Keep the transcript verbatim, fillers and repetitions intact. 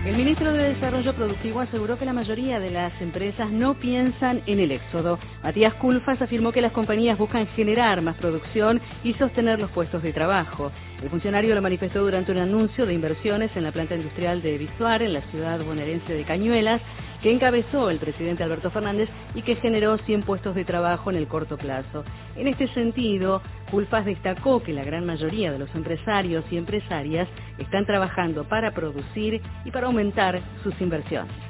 El ministro de Desarrollo Productivo aseguró que la mayoría de las empresas no piensan en el éxodo. Matías Culfas afirmó que las compañías buscan generar más producción y sostener los puestos de trabajo. El funcionario lo manifestó durante un anuncio de inversiones en la planta industrial de Vistuar, en la ciudad bonaerense de Cañuelas, que encabezó el presidente Alberto Fernández y que generó cien puestos de trabajo en el corto plazo. En este sentido, Culfas destacó que la gran mayoría de los empresarios y empresarias están trabajando para producir y para aumentar sus inversiones.